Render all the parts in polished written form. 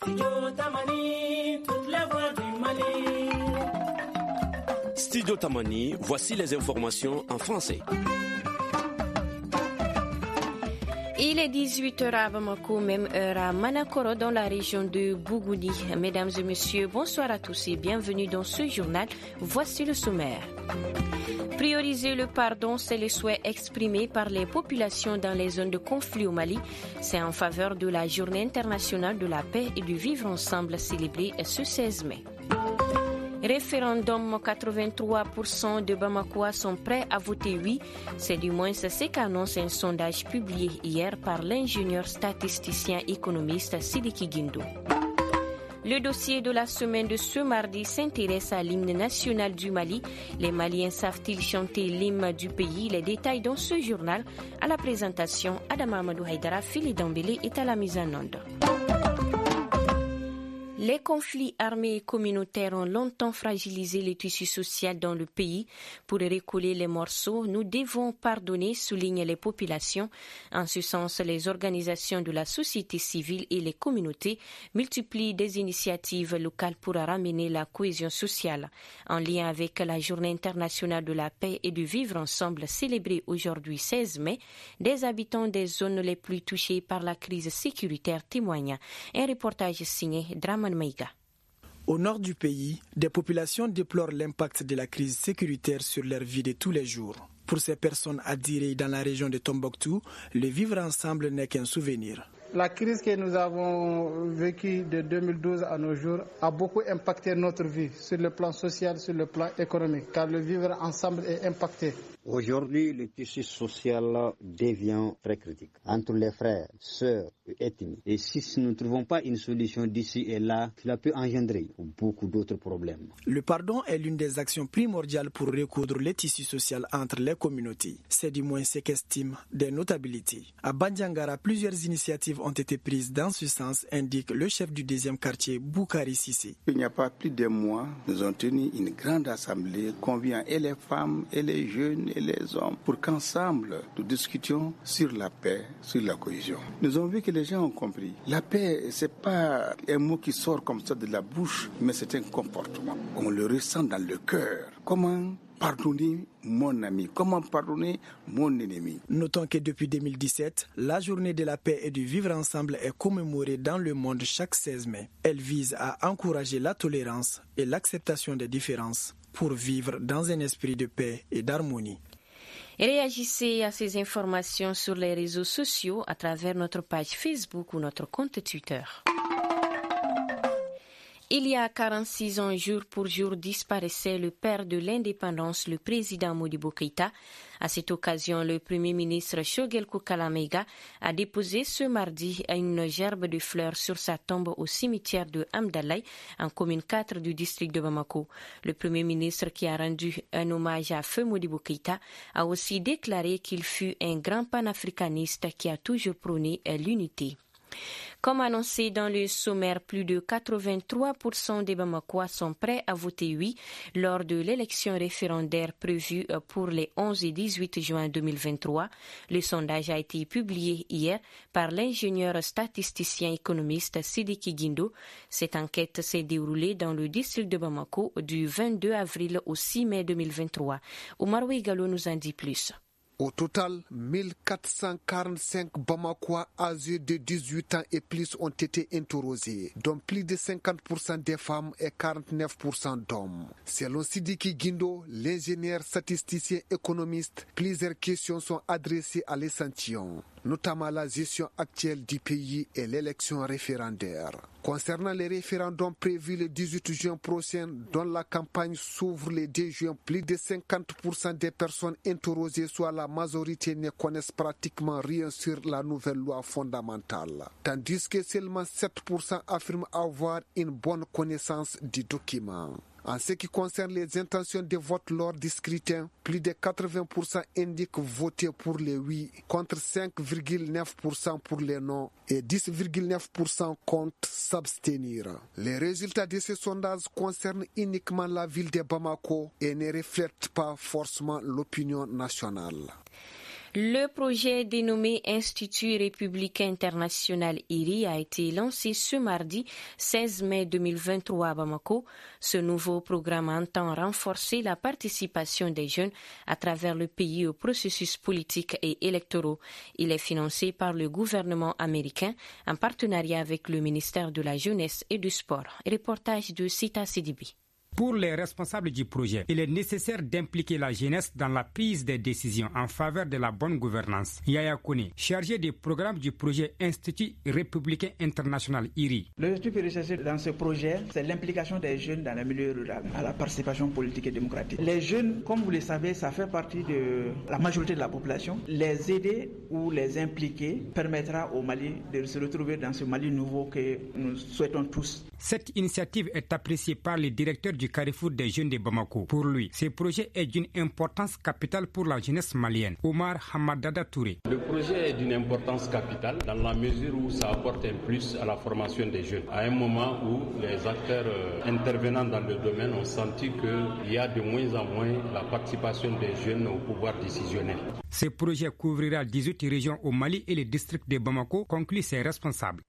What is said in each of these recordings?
Studio Tamani, voici les informations en français. Il est 18h à Bamako, même heure à Manakoro dans la région de Bougouni. Mesdames et messieurs, bonsoir à tous et bienvenue dans ce journal. Voici le sommaire. Prioriser le pardon, c'est le souhait exprimé par les populations dans les zones de conflit au Mali. C'est en faveur de la Journée internationale de la paix et du vivre ensemble célébrée ce 16 mai. Référendum, 83% de Bamakois sont prêts à voter oui. C'est du moins ce qu'annonce un sondage publié hier par l'ingénieur statisticien économiste Sidiki Guindo. Le dossier de la semaine de ce mardi s'intéresse à l'hymne national du Mali. Les Maliens savent-ils chanter l'hymne du pays? Les détails dans ce journal. À la présentation, Adam Amadou Haïdara, Fili Dambélé est à la mise en onde. Les conflits armés et communautaires ont longtemps fragilisé le tissu social dans le pays. Pour recoller les morceaux, nous devons pardonner, soulignent les populations. En ce sens, les organisations de la société civile et les communautés multiplient des initiatives locales pour ramener la cohésion sociale. En lien avec la Journée internationale de la paix et du vivre ensemble célébrée aujourd'hui 16 mai, des habitants des zones les plus touchées par la crise sécuritaire témoignent. Un reportage signé Draman Maïga. Au nord du pays, des populations déplorent l'impact de la crise sécuritaire sur leur vie de tous les jours. Pour ces personnes attirées dans la région de Tombouctou, le vivre ensemble n'est qu'un souvenir. La crise que nous avons vécue de 2012 à nos jours a beaucoup impacté notre vie sur le plan social, sur le plan économique, car le vivre ensemble est impacté. Aujourd'hui, le tissu social devient très critique entre les frères, sœurs et ethnies. Et si nous ne trouvons pas une solution d'ici et là, cela peut engendrer beaucoup d'autres problèmes. Le pardon est l'une des actions primordiales pour recoudre le tissu social entre les communautés. C'est du moins ce qu'estiment des notabilités. À Bandiangara, plusieurs initiatives ont été prises dans ce sens, indique le chef du 2e quartier, Boukari Sissé. Il n'y a pas plus de mois, nous avons tenu une grande assemblée conviant et les femmes et les jeunes et les hommes pour qu'ensemble nous discutions sur la paix, sur la cohésion. Nous avons vu que les gens ont compris. La paix, c'est pas un mot qui sort comme ça de la bouche, mais c'est un comportement. On le ressent dans le cœur. Comment pardonner mon ami? Comment pardonner mon ennemi? Notons que depuis 2017, la journée de la paix et du vivre ensemble est commémorée dans le monde chaque 16 mai. Elle vise à encourager la tolérance et l'acceptation des différences pour vivre dans un esprit de paix et d'harmonie. Réagissez à ces informations sur les réseaux sociaux à travers notre page Facebook ou notre compte Twitter. Il y a 46 ans, jour pour jour, disparaissait le père de l'indépendance, le président Modibo Keïta. À cette occasion, le premier ministre Shogel Koukalamega a déposé ce mardi une gerbe de fleurs sur sa tombe au cimetière de Amdalaï, en commune 4 du district de Bamako. Le premier ministre, qui a rendu un hommage à feu Modibo Keïta, a aussi déclaré qu'il fut un grand panafricaniste qui a toujours prôné l'unité. Comme annoncé dans le sommaire, plus de 83% des Bamakois sont prêts à voter oui lors de l'élection référendaire prévue pour les 11 et 18 juin 2023. Le sondage a été publié hier par l'ingénieur statisticien économiste Sidiki Guindo. Cette enquête s'est déroulée dans le district de Bamako du 22 avril au 6 mai 2023. Omar Ouigalo nous en dit plus. Au total, 1445 Bamakois âgés de 18 ans et plus ont été interrogés, dont plus de 50% des femmes et 49% d'hommes. Selon Sidiki Guindo, l'ingénieur statisticien économiste, plusieurs questions sont adressées à l'échantillon, notamment la gestion actuelle du pays et l'élection référendaire. Concernant les référendums prévus le 18 juin prochain, dont la campagne s'ouvre le 2 juin, plus de 50% des personnes interrogées, soit la majorité, ne connaissent pratiquement rien sur la nouvelle loi fondamentale, tandis que seulement 7% affirment avoir une bonne connaissance du document. En ce qui concerne les intentions de vote lors du scrutin, plus de 80% indiquent voter pour les oui, contre 5,9% pour les non et 10,9% comptent s'abstenir. Les résultats de ce sondage concernent uniquement la ville de Bamako et ne reflètent pas forcément l'opinion nationale. Le projet dénommé Institut républicain international IRI a été lancé ce mardi 16 mai 2023 à Bamako. Ce nouveau programme entend renforcer la participation des jeunes à travers le pays au processus politique et électoraux. Il est financé par le gouvernement américain en partenariat avec le ministère de la Jeunesse et du Sport. Reportage de Sita Sidibi. Pour les responsables du projet, il est nécessaire d'impliquer la jeunesse dans la prise des décisions en faveur de la bonne gouvernance. Yaya Kone, chargé des programmes du projet Institut républicain international IRI. Le truc recherché dans ce projet, c'est l'implication des jeunes dans le milieu rural, à la participation politique et démocratique. Les jeunes, comme vous le savez, ça fait partie de la majorité de la population. Les aider ou les impliquer permettra au Mali de se retrouver dans ce Mali nouveau que nous souhaitons tous. Cette initiative est appréciée par le directeur du Carrefour des jeunes de Bamako. Pour lui, ce projet est d'une importance capitale pour la jeunesse malienne. Omar Hamadada Touré. Le projet est d'une importance capitale dans la mesure où ça apporte un plus à la formation des jeunes. À un moment où les acteurs intervenant dans le domaine ont senti qu'il y a de moins en moins la participation des jeunes au pouvoir décisionnel. Ce projet couvrira 18 régions au Mali et le district de Bamako, conclut ses responsables.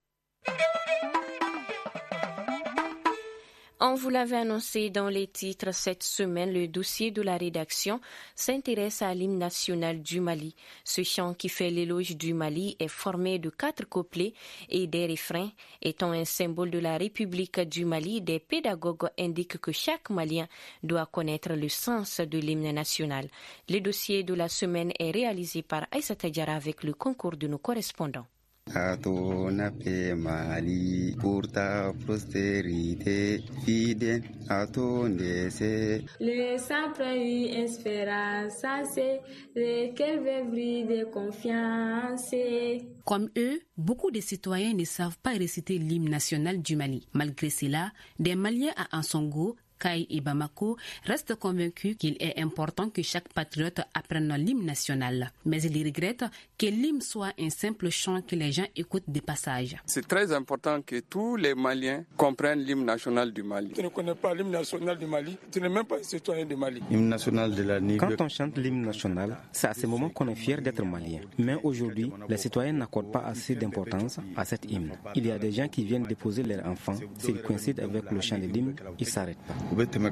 On vous l'avait annoncé dans les titres cette semaine, le dossier de la rédaction s'intéresse à l'hymne national du Mali. Ce chant qui fait l'éloge du Mali est formé de 4 couplets et des refrains. Étant un symbole de la République du Mali, des pédagogues indiquent que chaque Malien doit connaître le sens de l'hymne national. Le dossier de la semaine est réalisé par Aïssata Diarra avec le concours de nos correspondants. À ton appel, Mali, pour ta postérité, fidèle à ton décès. Le sang prend une espérance, c'est le cœur vivre de confiance. Comme eux, beaucoup de citoyens ne savent pas réciter l'hymne national du Mali. Malgré cela, des Maliens à Ansongo, Kaï et Bamako restent convaincus qu'il est important que chaque patriote apprenne l'hymne national. Mais ils regrettent que l'hymne soit un simple chant que les gens écoutent des passages. C'est très important que tous les Maliens comprennent l'hymne national du Mali. Tu ne connais pas l'hymne national du Mali, tu n'es même pas un citoyen du Mali. L'hymne national de la Nigue. Quand on chante l'hymne national, c'est à ce moment qu'on est fier d'être malien. Mais aujourd'hui, les citoyens n'accordent pas assez d'importance à cet hymne. Il y a des gens qui viennent déposer leurs enfants. S'ils coïncident avec le chant de l'hymne, ils ne s'arrêtent pas.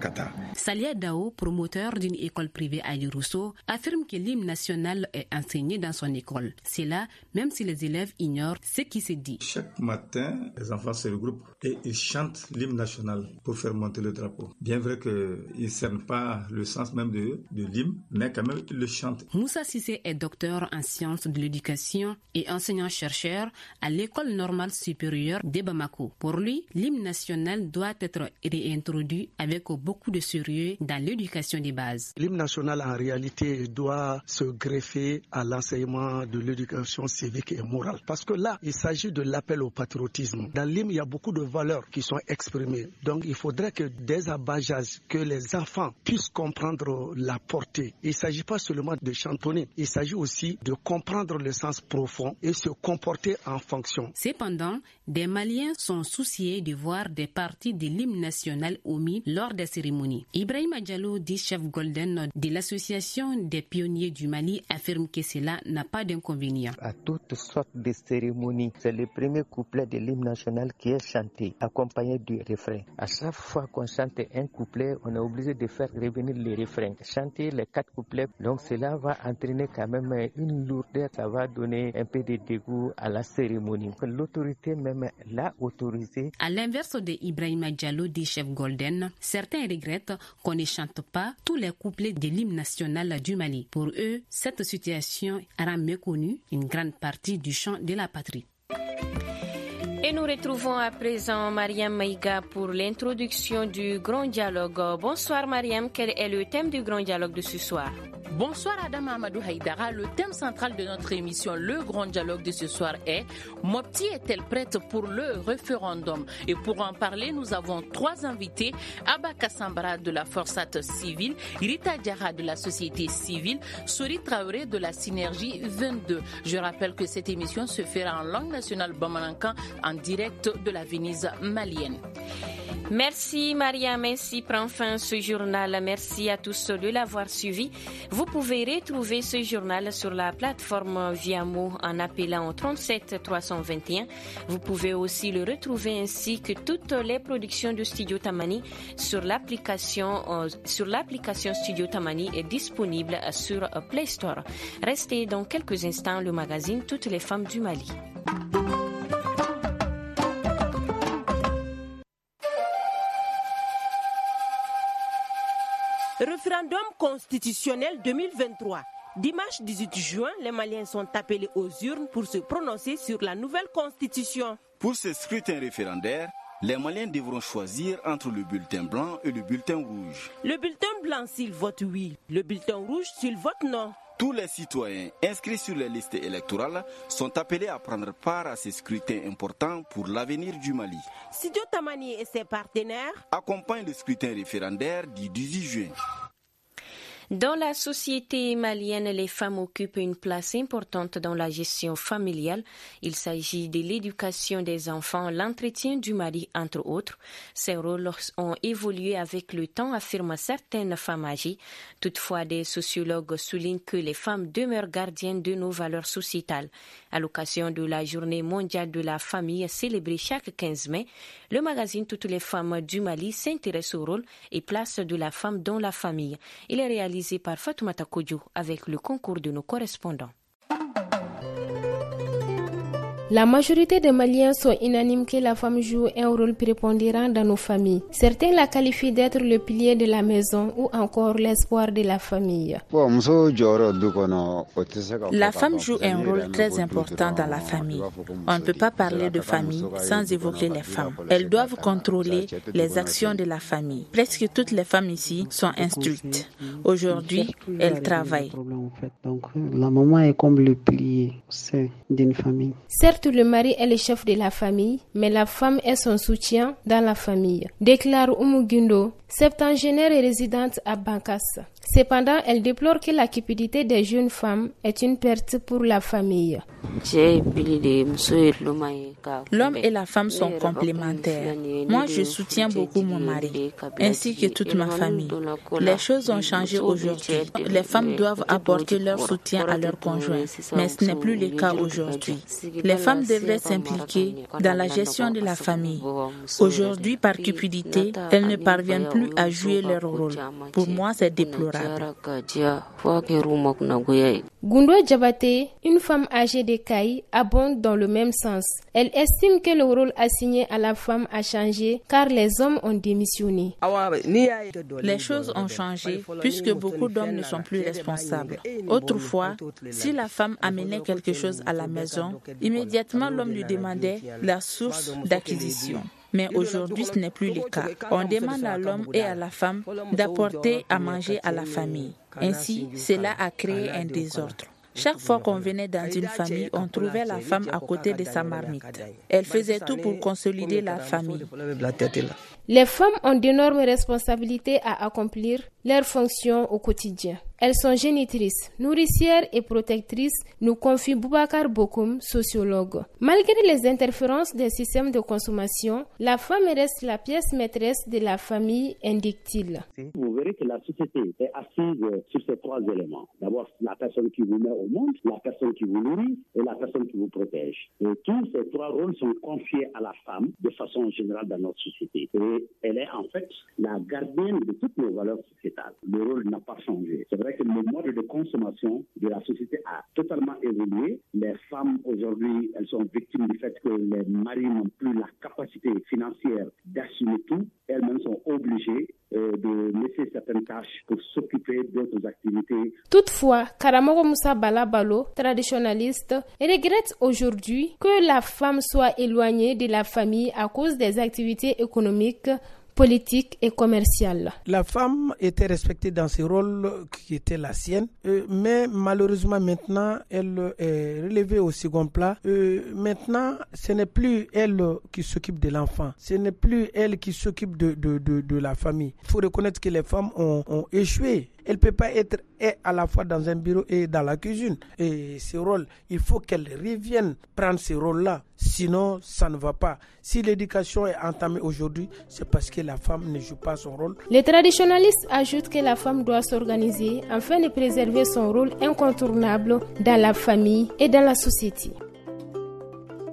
Salia Dao, promoteur d'une école privée à Yurusso, affirme que l'hymne national est enseigné dans son école. C'est là, même si les élèves ignorent ce qui se dit. Chaque matin, les enfants se regroupent et ils chantent l'hymne national pour faire monter le drapeau. Bien vrai qu'ils ne cernent pas le sens même de l'hymne, mais quand même ils le chantent. Moussa Sissé est docteur en sciences de l'éducation et enseignant-chercheur à l'école normale supérieure de Bamako. Pour lui, l'hymne national doit être réintroduit avec beaucoup de sérieux dans l'éducation des bases. L'hymne national, en réalité, doit se greffer à l'enseignement de l'éducation civique et morale. Parce que là, il s'agit de l'appel au patriotisme. Dans l'hymne, il y a beaucoup de valeurs qui sont exprimées. Donc, il faudrait que dès à bas âge, que les enfants puissent comprendre la portée. Il ne s'agit pas seulement de chantonner. Il s'agit aussi de comprendre le sens profond et se comporter en fonction. Cependant, des Maliens sont souciés de voir des parties de l'hymne national omis lors des cérémonies. Ibrahima Diallo, dit chef Golden de l'association des pionniers du Mali, affirme que cela n'a pas d'inconvénient. À toutes sortes de cérémonies, c'est le premier couplet de l'hymne national qui est chanté, accompagné du refrain. À chaque fois qu'on chante un couplet, on est obligé de faire revenir les refrains. Chanter les 4 couplets, donc cela va entraîner quand même une lourdeur, ça va donner un peu de dégoût à la cérémonie. L'autorité même l'a autorisé. À l'inverse de Ibrahima Diallo, dit chef Golden, certains regrettent qu'on ne chante pas tous les couplets de l'hymne national du Mali. Pour eux, cette situation rend méconnue une grande partie du chant de la patrie. Et nous retrouvons à présent Mariam Maïga pour l'introduction du Grand Dialogue. Bonsoir Mariam, quel est le thème du Grand Dialogue de ce soir? Bonsoir Adam Amadou Haïdara. Le thème central de notre émission, le Grand Dialogue de ce soir est « Mopti est-elle prête pour le référendum ?» Et pour en parler, nous avons 3 invités. Abba Kassambara de la Forçat civile, Rita Diarra de la société civile, Sori Traoré de la Synergie 22. Je rappelle que cette émission se fera en langue nationale bamanankan en direct de la Venise malienne. Merci Maria, merci prend fin ce journal. Merci à tous de l'avoir suivi. Vous pouvez retrouver ce journal sur la plateforme Viamo en appelant au 37 321. Vous pouvez aussi le retrouver ainsi que toutes les productions de Studio Tamani sur l'application Studio Tamani est disponible sur Play Store. Restez dans quelques instants le magazine Toutes les femmes du Mali. Référendum constitutionnel 2023. Dimanche 18 juin, les Maliens sont appelés aux urnes pour se prononcer sur la nouvelle constitution. Pour ce scrutin référendaire, les Maliens devront choisir entre le bulletin blanc et le bulletin rouge. Le bulletin blanc s'ils votent oui, le bulletin rouge s'ils votent non. Tous les citoyens inscrits sur les listes électorales sont appelés à prendre part à ces scrutins importants pour l'avenir du Mali. Studio Tamani et ses partenaires accompagnent le scrutin référendaire du 18 juin. Dans la société malienne, les femmes occupent une place importante dans la gestion familiale. Il s'agit de l'éducation des enfants, l'entretien du mari, entre autres. Ces rôles ont évolué avec le temps, affirment certaines femmes âgées. Toutefois, des sociologues soulignent que les femmes demeurent gardiennes de nos valeurs sociétales. À l'occasion de la Journée mondiale de la famille célébrée chaque 15 mai, le magazine Toutes les femmes du Mali s'intéresse au rôle et place de la femme dans la famille. Il est réalisé par Fatoumata Kodjo avec le concours de nos correspondants. La majorité des Maliens sont unanimes que la femme joue un rôle prépondérant dans nos familles. Certains la qualifient d'être le pilier de la maison ou encore l'espoir de la famille. La femme joue un rôle très important dans la famille. On ne peut pas parler de famille sans évoquer les femmes. Elles doivent contrôler les actions de la famille. Presque toutes les femmes ici sont instruites. Aujourd'hui, elles travaillent. Donc, la maman est comme le pilier d'une famille. Certes, le mari est le chef de la famille, mais la femme est son soutien dans la famille, déclare Oumou Guindo, septangénaire et résidente à Bankas. Cependant, elle déplore que la cupidité des jeunes femmes est une perte pour la famille. L'homme et la femme sont complémentaires. Moi, je soutiens beaucoup mon mari, ainsi que toute ma famille. Les choses ont changé aujourd'hui. Les femmes doivent apporter leur soutien à leur conjoint, mais ce n'est plus le cas aujourd'hui. Les femmes devraient s'impliquer dans la gestion de la famille. Aujourd'hui, par cupidité, elles ne parviennent plus à jouer leur rôle. Pour moi, c'est déplorable. Gundo Djabate, une femme âgée de Kaï, abonde dans le même sens. Elle estime que le rôle assigné à la femme a changé car les hommes ont démissionné. Les choses ont changé puisque beaucoup d'hommes ne sont plus responsables. Autrefois, si la femme amenait quelque chose à la maison, immédiatement l'homme lui demandait la source d'acquisition. Mais aujourd'hui, ce n'est plus le cas. On demande à l'homme et à la femme d'apporter à manger à la famille. Ainsi, cela a créé un désordre. Chaque fois qu'on venait dans une famille, on trouvait la femme à côté de sa marmite. Elle faisait tout pour consolider la famille. Les femmes ont d'énormes responsabilités à accomplir leurs fonctions au quotidien. Elles sont génitrices, nourricières et protectrices, nous confie Boubacar Bokoum, sociologue. Malgré les interférences des systèmes de consommation, la femme reste la pièce maîtresse de la famille, indique-t-il. Vous verrez que la société est assise sur ces trois éléments. D'abord, la personne qui vous met au monde, la personne qui vous nourrit et la personne qui vous protège. Et tous ces trois rôles sont confiés à la femme de façon générale dans notre société. Et elle est en fait la gardienne de toutes nos valeurs sociétales. Le rôle n'a pas changé. C'est vrai que le mode de consommation de la société a totalement évolué. Les femmes aujourd'hui, elles sont victimes du fait que les maris n'ont plus la capacité financière d'assumer tout. Elles-mêmes sont obligées de laisser certaines tâches pour s'occuper d'autres activités. Toutefois, Karamogo Moussa Balabalo, traditionnaliste, regrette aujourd'hui que la femme soit éloignée de la famille à cause des activités économiques, politique et commerciale. La femme était respectée dans ses rôles qui étaient la sienne, mais malheureusement maintenant elle est relevée au second plan. Maintenant, ce n'est plus elle qui s'occupe de l'enfant, ce n'est plus elle qui s'occupe de la famille. Il faut reconnaître que les femmes ont échoué. Elle ne peut pas être à la fois dans un bureau et dans la cuisine. Et ce rôle, il faut qu'elle revienne prendre ce rôle-là. Sinon, ça ne va pas. Si l'éducation est entamée aujourd'hui, c'est parce que la femme ne joue pas son rôle. Les traditionalistes ajoutent que la femme doit s'organiser afin de préserver son rôle incontournable dans la famille et dans la société.